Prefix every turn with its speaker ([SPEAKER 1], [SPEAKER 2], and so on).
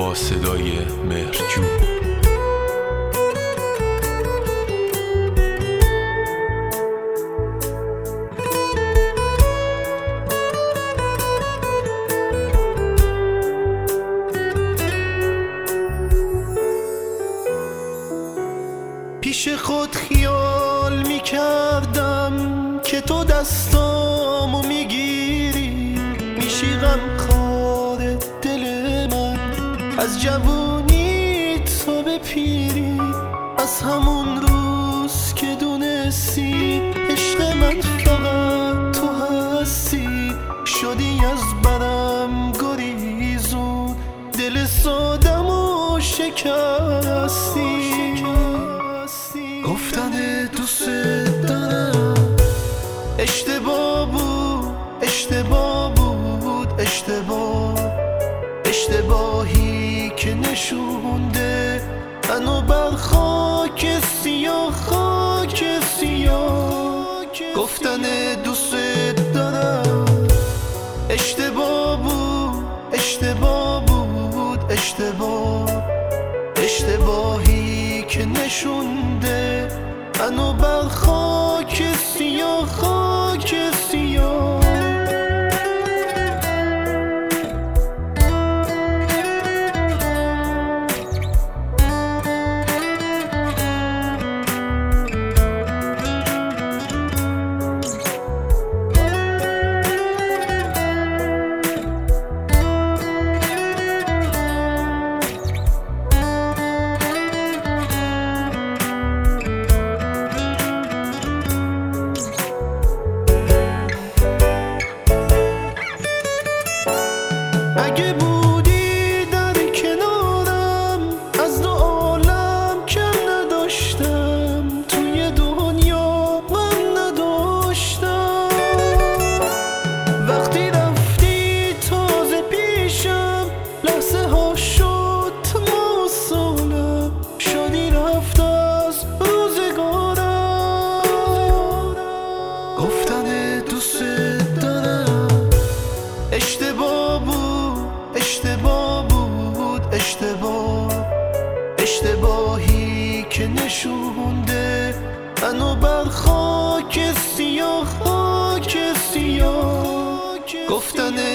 [SPEAKER 1] با صدای مهرجو.
[SPEAKER 2] پیش خود خیال میکردم که تو دستامو میگیری، میشی غمخوار دل من از جوونی تو به پیری. از همون روز که دونستی عشق من فقط تو هستی، شدی از برم گریزون، دل سادمو شکستی. گفتن دوست دارم اشتباه بود، اشتباه بود، اشتباهی که نشونده منو بر خاک سیاه، خاک سیاه. گفتن دوست دارم اشتباه بود، اشتباه بود، اشتباهی که نشونده منو بر خاک سیاه، خاک سیاه. اگه بودی در کنارم از دو عالم کم نداشتم، توی دنیا من نداشتم. وقتی رفتی تازه پیشم لحظه ها شد موصولم، شدی رفت از روزگارم. گفتن دوست دارم اشتباه بود، اشتباه بود، اشتباهی که نشونده منو بر خاک سیاه، خاک سیاه. گفتن